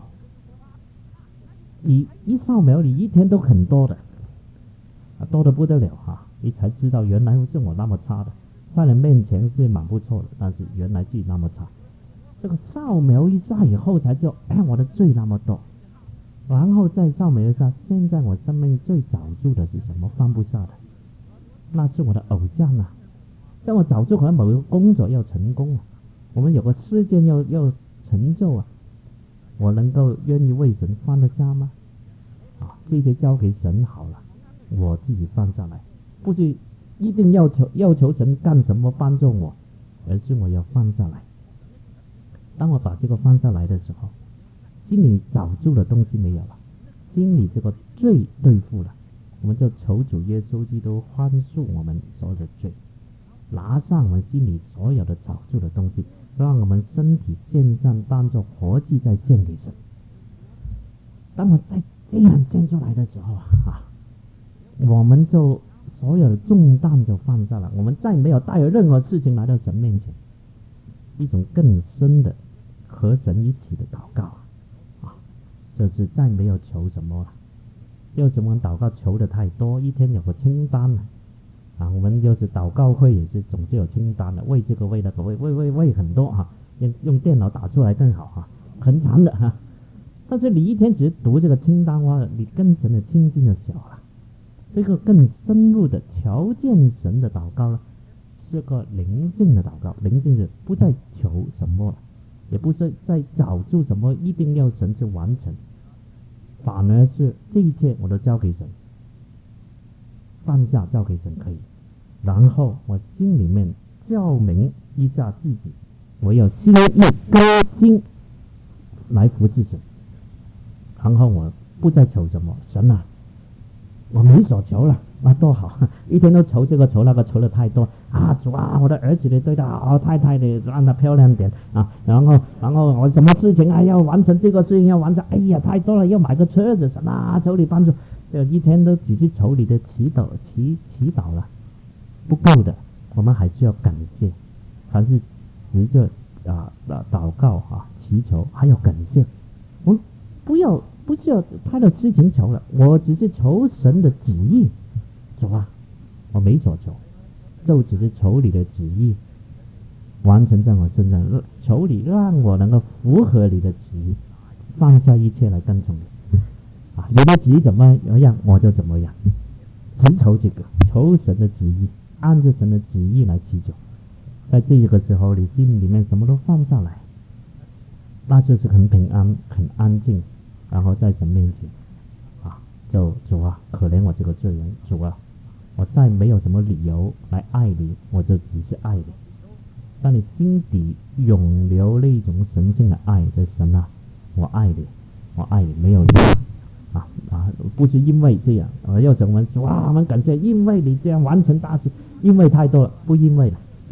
你一扫描，你一天都很多的。多得不得了哈、啊！你才知道原来是我那么差的，在人面前是蛮不错的，但是原来自己那么差。这个扫描一下以后才知道，哎，我的罪那么多，然后再扫描一下，现在我生命最找住的是什么？放不下的，那是我的偶像啊！像我找住可能某一个工作要成功啊，我们有个事件要要成就啊，我能够愿意为神放得下吗？啊，这些交给神好了。我自己放下来，不是一定要求要求神干什么帮助我，而是我要放下来。当我把这个放下来的时候，心里找住的东西没有了，心里这个罪对付了，我们就求主耶稣基督宽恕我们所有的罪，拿上我们心里所有的找住的东西，让我们身体献上，当作活祭再献给神。当我再这样献出来的时候啊，我们就所有的重担就放下了，我们再没有带有任何事情来到神面前，一种更深的和神一起的祷告啊，就是再没有求什么了。有什么祷告求的太多，一天有个清单了啊，我们就是祷告会也是总是有清单的，为这个为那个为为为为很多哈、啊，用用电脑打出来更好哈、啊，很长的哈、啊。但是你一天只是读这个清单话，你跟神的亲近就小了。这个更深入的条件神的祷告呢，是个灵性的祷告。灵性是不再求什么了，也不是在找住什么一定要神去完成，反而是这一切我都交给神，放下交给神可以。然后我心里面照明一下自己，我有心意更新来服侍神。然后我不再求什么，神啊，我没所求了，那多好！一天都求这个求那个，求的太多啊！主啊，我的儿子你对他好，太太的让他漂亮点啊！然后，然后我什么事情啊要完成，这个事情要完成，哎呀，太多了，要买个车子，神啊，求你帮助！就一天都只是求你的祈祷，祈祈祷了，不够的，我们还是要感谢，还是持着啊祷告啊祈求，还要感谢，我们不要。不是要他的事情求了，我只是求神的旨意。主啊，我没所求，就只是求你的旨意完成在我身上，求你让我能够符合你的旨意，放下一切来跟从你。啊，你的旨意怎么样，我就怎么样，只求这个，求神的旨意，按着神的旨意来祈求。在这个时候，你心里面什么都放下来，那就是很平安、很安静。然后在神面前啊，就主啊，可怜我这个罪人，主啊，我再没有什么理由来爱你，我就只是爱你。当你心底涌流那种神性的爱的神啊，我爱你，我爱你，没有理由啊啊，不是因为这样，而要我们主啊，我们感谢，因为你这样完成大事，因为太多了，不因为了，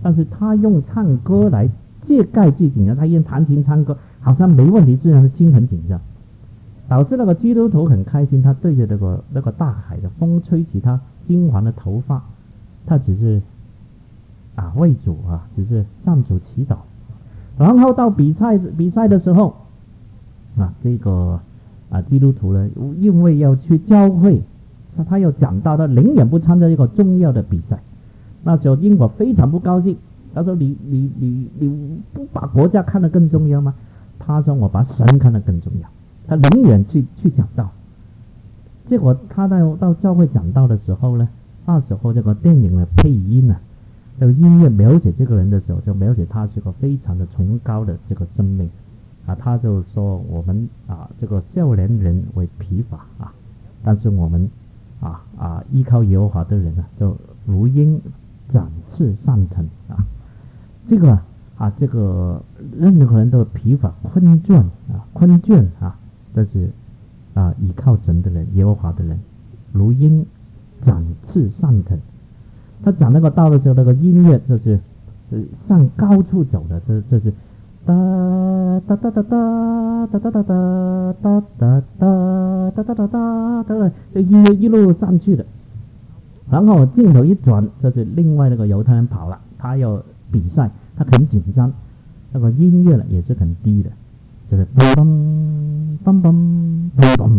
但是他用唱歌来借盖自己，他用弹琴唱歌好像没问题，自然心很紧张，导致那个基督徒很开心，他对着那个那个大海的风吹起他金黄的头发，他只是啊为主啊，只是向主祈祷。然后到比赛比赛的时候啊，这个啊基督徒呢，因为要去教会，他要讲到他宁愿不参加一个重要的比赛。那时候英国非常不高兴，他说你你你你不把国家看得更重要吗？他说我把神看得更重要，他宁愿去去讲道。结果他到到教会讲道的时候呢，那时候这个电影的配音啊，这个音乐描写这个人的时候，就描写他是个非常的崇高的这个生命啊。他就说我们啊这个少年人为疲乏啊，但是我们啊啊依靠耶和华的人啊，就如鹰展翅上腾啊。这个啊这个任何人都疲乏困倦啊困倦啊，这是啊依靠神的人，耶和华的人，如鹰展翅上腾。他讲那个道的时候，那个音乐就是向高处走的，这这是哒哒哒哒哒哒哒哒哒哒哒哒哒哒哒哒，这音乐一路上去的。然后镜头一转，这是另外那个犹太人跑了，他要比赛，他很紧张，那个音乐呢也是很低的，就是嘣嘣嘣嘣嘣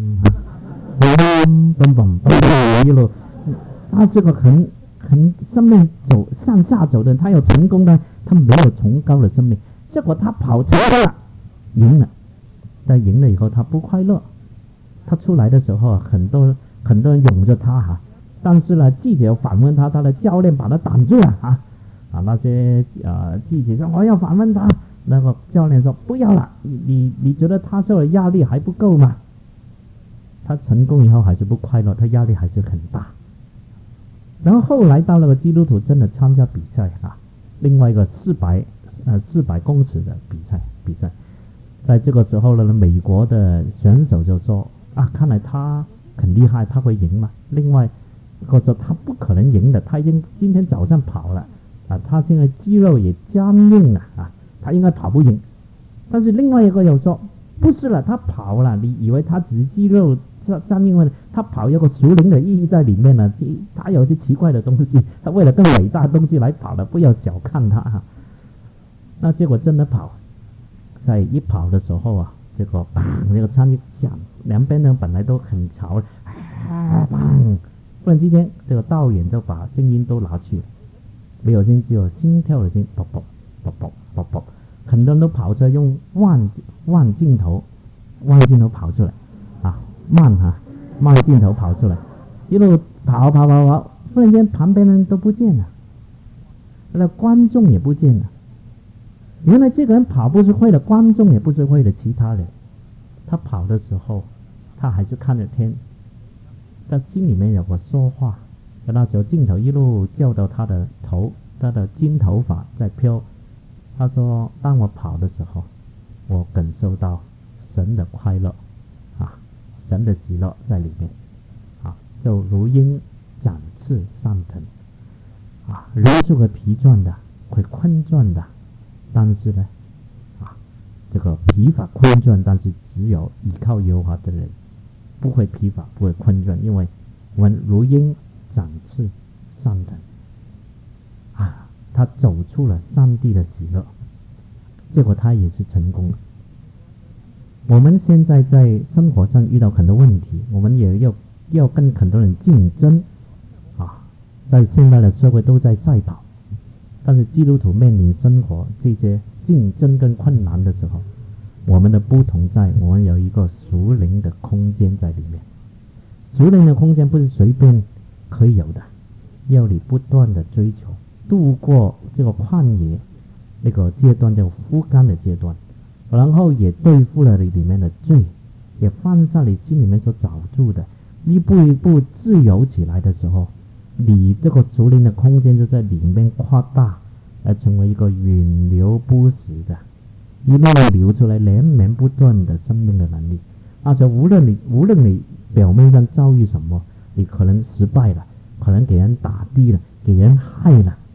嘣嘣嘣嘣一路，他这个很。很生命走向下走的人，他有成功的，他没有崇高的生命。结果他跑成功了，赢了，但赢了以后他不快乐。他出来的时候，很多很多人拥着他哈，但是呢，记者反问他，他的教练把他挡住了啊啊！那些呃记者说我要反问他，那个教练说不要了，你你你觉得他受的压力还不够吗？他成功以后还是不快乐，他压力还是很大。然后后来到了个基督徒真的参加比赛啊，另外一个四百呃四百公尺的比赛比赛，在这个时候呢，美国的选手就说啊，看来他很厉害，他会赢嘛。另外一个说他不可能赢的，他已经今天早上跑了啊，他现在肌肉也僵硬了啊，他应该跑不赢。但是另外一个又说不是了，他跑了，你以为他只是肌肉僵硬吗？他跑有个属灵的意义在里面呢，他有些奇怪的东西，他为了更伟大的东西来跑的，不要小看他哈。那结果真的跑，在一跑的时候啊，这个砰，那个枪一响，两边呢本来都很吵，啊砰，突然之间这个导演就把声音都拿去了，没有声音，只有心跳的声音，啵啵啵啵啵啵，很多人都跑出来用望望镜头，望镜头跑出来啊，慢哈、啊。慢镜头跑出来，一路跑跑跑跑，忽然间旁边的人都不见了，那观众也不见了。原来这个人跑不是为了观众，也不是为了其他人，他跑的时候，他还是看着天，他心里面有个说话。那时候镜头一路叫到他的头，他的金头发在飘。他说：“当我跑的时候，我感受到神的快乐。”神的喜乐在里面啊，就如鹰展翅上腾啊，人是会疲倦的，会困倦的，但是呢啊，这个疲乏困倦，但是只有依靠耶和华的人不会疲乏，不会困倦，因为我们如鹰展翅上腾啊，他走出了上帝的喜乐，结果他也是成功了。我们现在在生活上遇到很多问题，我们也要要跟很多人竞争啊，在现在的社会都在赛跑，但是基督徒面临生活这些竞争跟困难的时候，我们的不同在我们有一个属灵的空间在里面。属灵的空间不是随便可以有的，要你不断的追求，度过这个旷野那个阶段，叫枯干的阶段，然后也对付了你里面的罪，也放下你心里面所找住的，一步一步自由起来的时候，你这个属灵的空间就在里面扩大，来成为一个源流不死的，一路流出来连绵不断的生命的能力。而且无论你无论你表面上遭遇什么，你可能失败了，可能给人打低了，给人害了，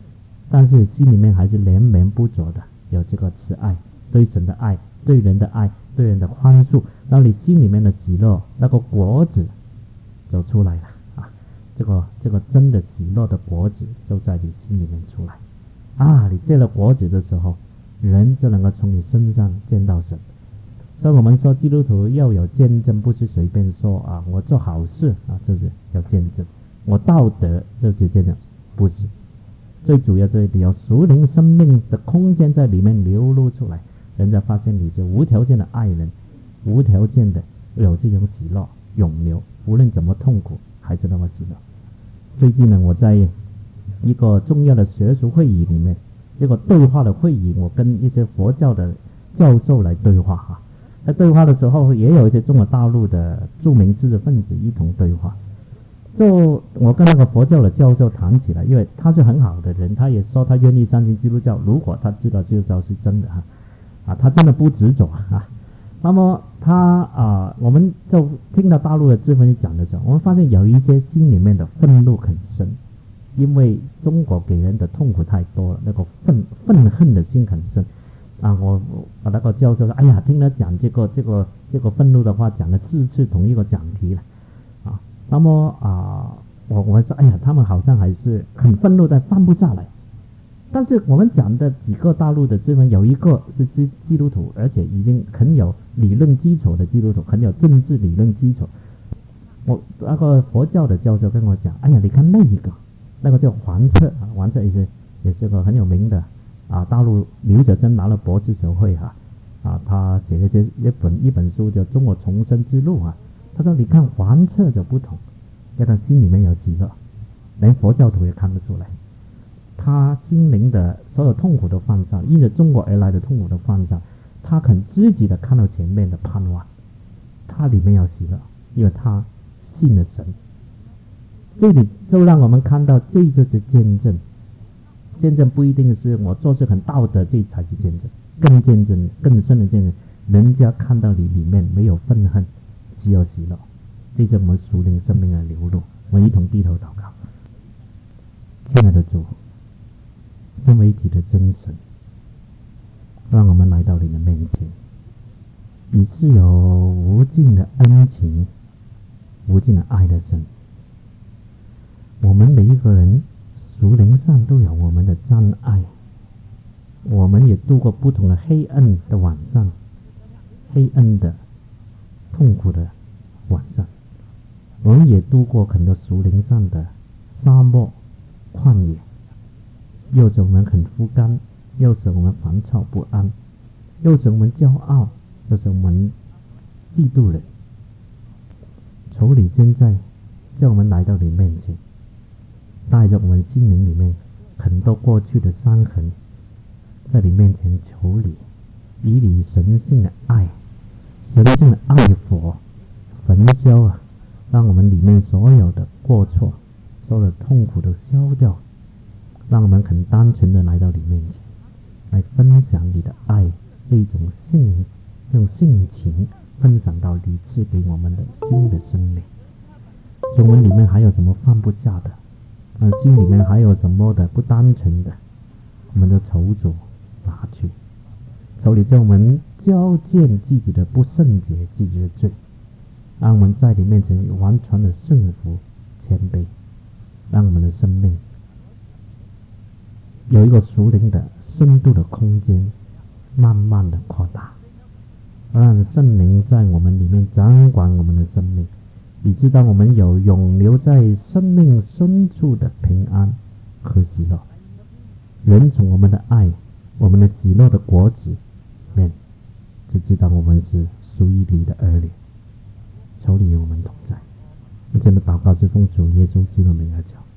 但是心里面还是连绵不绝的有这个慈爱，对神的爱，对人的爱，对人的宽恕，让你心里面的喜乐那个果子就出来了啊！这个这个真的喜乐的果子就在你心里面出来啊！你结了果子的时候，人就能够从你身上见到神。所以我们说基督徒要有见证，不是随便说啊，我做好事啊，这是要见证；我道德这是见证，不是。最主要就是你有属灵生命的空间在里面流露出来，人家发现你是无条件的爱人，无条件的有这种喜乐永留，无论怎么痛苦还是那么喜乐。最近呢，我在一个重要的学术会议里面，一个对话的会议，我跟一些佛教的教授来对话哈。在对话的时候，也有一些中国大陆的著名知识分子一同对话。就我跟那个佛教的教授谈起来，因为他是很好的人，他也说他愿意相信基督教，如果他知道基督教是真的哈，啊，他真的不执着啊。那么他啊，我们就听到大陆的知识分子讲的时候，我们发现有一些心里面的愤怒很深，因为中国给人的痛苦太多了，那个愤愤恨的心很深。啊，我我那个教授说，哎呀，听他讲这个这个这个愤怒的话，讲了四次同一个讲题了，啊，那么啊，我我说，哎呀，他们好像还是很愤怒的，放不下来。但是我们讲的几个大陆的知识分子，有一个是基基督徒，而且已经很有理论基础的基督徒，很有政治理论基础。我那个佛教的教授跟我讲，哎呀，你看那一个，那个叫黄彻啊，黄彻也是也是个很有名的。啊，大陆留学生拿了博士学位哈，啊，他写了些一本一本书叫《中国重生之路》啊。他说：“你看黄彻就不同，因为他心里面有喜乐，连佛教徒也看得出来，他心灵的所有痛苦都放下，因着中国而来的痛苦都放下，他很积极的看到前面的盼望，他里面有喜乐，因为他信了神。这里就让我们看到，这就是见证。”见证不一定是我做事很道德，这才是见证。更见证更深的见证，人家看到你里面没有愤恨，只有喜乐，这是我们属灵生命的流露。我们一同低头祷告。亲爱的主，身为一体的真神，让我们来到你的面前，你是有无尽的恩情、无尽的爱的神。我们每一个人属灵上都有我们的障碍，我们也度过不同的黑暗的晚上，黑暗的痛苦的晚上，我们也度过很多属灵上的沙漠旷野，又使我们很枯干，又使我们烦躁不安，又使我们骄傲，又使我们嫉妒人。求你现在叫我们来到你面前，带着我们心灵里面很多过去的伤痕，在你面前求你，以你神性的爱，神性的爱火焚烧啊，让我们里面所有的过错、所有的痛苦都消掉，让我们很单纯的来到你面前，来分享你的爱，这种性用性情分享到你赐给我们的新的生命。所以我们里面还有什么放不下的？呃，心里面还有什么的不单纯的，我们都求主拿去，求你叫我们交见自己的不圣洁、自己的罪，让我们在你面前完全的顺服、谦卑，让我们的生命有一个属灵的深度的空间，慢慢的扩大，让圣灵在我们里面掌管我们的生命。你知道我们有永留在生命深处的平安和喜乐，人从我们的爱、我们的喜乐的果子面，就知道我们是属于你的儿女。求你与我们同在。我真的祷告是奉主耶稣基督的名而求。